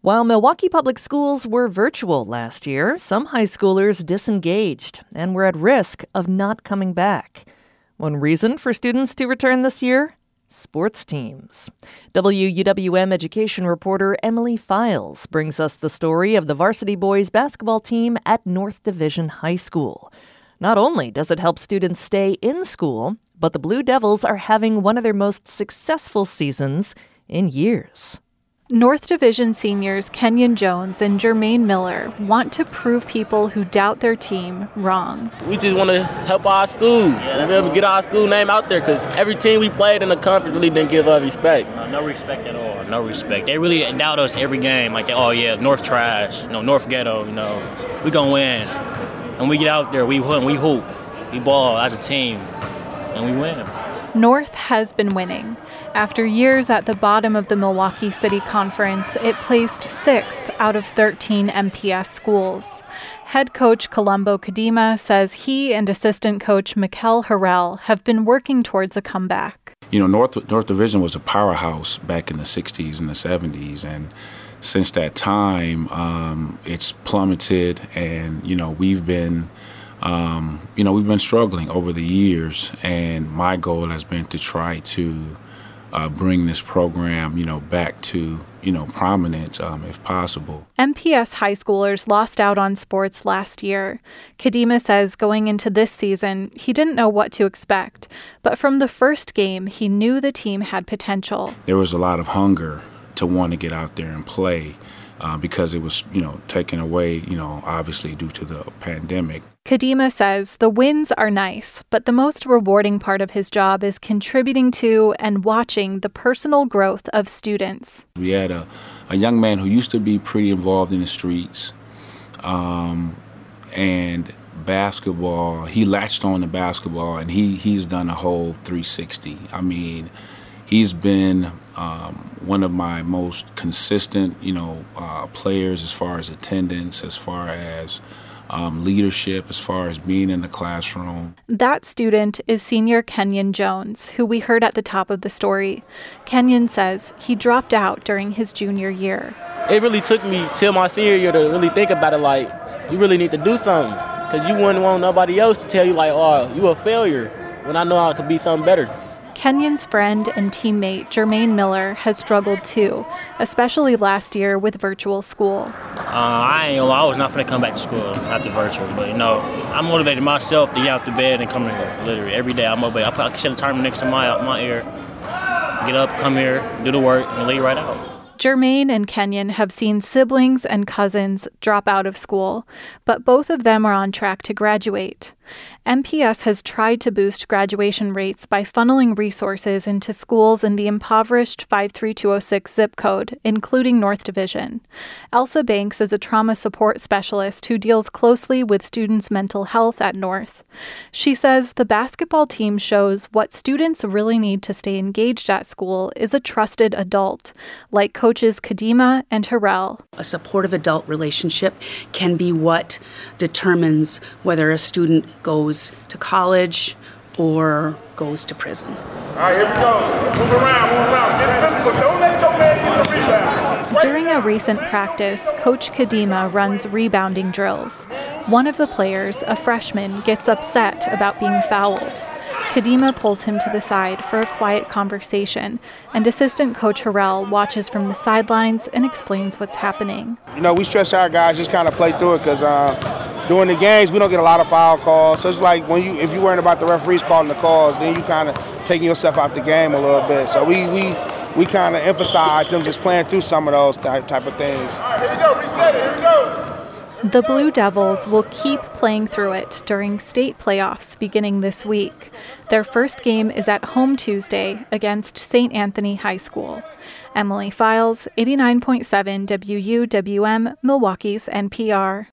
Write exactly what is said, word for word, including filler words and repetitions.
While Milwaukee Public Schools were virtual last year, some high schoolers disengaged and were at risk of not coming back. One reason for students to return this year? Sports teams. W U W M education reporter Emily Files brings us the story of the varsity boys basketball team at North Division High School. Not only does it help students stay in school, but the Blue Devils are having one of their most successful seasons in years. North Division seniors Kenyon Jones and Jermaine Miller want to prove people who doubt their team wrong. We just want to help our school, yeah, and get our school name out there, because every team we played in the conference really didn't give us respect. No, no respect at all. No respect. They really doubt us every game. Like, oh yeah, North trash, you know, North ghetto, you know, we gonna win. And we get out there, we win, we hoop, we ball as a team, and we win. North has been winning. After years at the bottom of the Milwaukee City Conference, it placed sixth out of thirteen M P S schools. Head coach Colombo Kadima says he and assistant coach Mikel Harrell have been working towards a comeback. You know, North, North Division was a powerhouse back in the sixties and the seventies, and since that time, um, it's plummeted, and, you know, we've been Um, you know, we've been struggling over the years, and my goal has been to try to uh, bring this program, you know, back to, you know, prominence um, if possible. M P S high schoolers lost out on sports last year. Kadima says going into this season, he didn't know what to expect, but from the first game, he knew the team had potential. There was a lot of hunger to want to get out there and play. Uh, because it was, you know, taken away, you know, obviously due to the pandemic. Kadima says the wins are nice, but the most rewarding part of his job is contributing to and watching the personal growth of students. We had a, a young man who used to be pretty involved in the streets, um, and basketball, he latched on to basketball, and he, he's done a whole three sixty. I mean, he's been um, one of my most consistent, you know, uh, players as far as attendance, as far as um, leadership, as far as being in the classroom. That student is senior Kenyon Jones, who we heard at the top of the story. Kenyon says he dropped out during his junior year. It really took me till my senior year to really think about it, like, you really need to do something, because you wouldn't want nobody else to tell you, like, oh, you a failure, when I know I could be something better. Kenyon's friend and teammate Jermaine Miller has struggled too, especially last year with virtual school. Uh, I ain't gonna lie, I was not gonna come back to school after virtual, but you know, I motivated myself to get out the bed and come here. Literally every day, I'm motivated. I put I set a timer next to my my ear, get up, come here, do the work, and leave right out. Jermaine and Kenyon have seen siblings and cousins drop out of school, but both of them are on track to graduate. M P S has tried to boost graduation rates by funneling resources into schools in the impoverished five three two oh six zip code, including North Division. Elsa Banks is a trauma support specialist who deals closely with students' mental health at North. She says the basketball team shows what students really need to stay engaged at school is a trusted adult, like coaches Kadima and Harrell. A supportive adult relationship can be what determines whether a student goes to college or goes to prison. All right, here we go. Move around, move around. Get physical. Don't let your man get the rebound. During a recent practice, Coach Kadima runs rebounding drills. One of the players, a freshman, gets upset about being fouled. Kadima pulls him to the side for a quiet conversation, and assistant coach Harrell watches from the sidelines and explains what's happening. You know, we stress our guys just kind of play through it because uh, during the games we don't get a lot of foul calls. So it's like when you, if you're worrying about the referees calling the calls, then you kind of taking yourself out the game a little bit. So we we we kind of emphasize them just playing through some of those type, type of things. All right, here we go. Reset it. Here we go. The Blue Devils will keep playing through it during state playoffs beginning this week. Their first game is at home Tuesday against Saint Anthony High School. Emily Files, eighty-nine point seven W U W M, Milwaukee's N P R.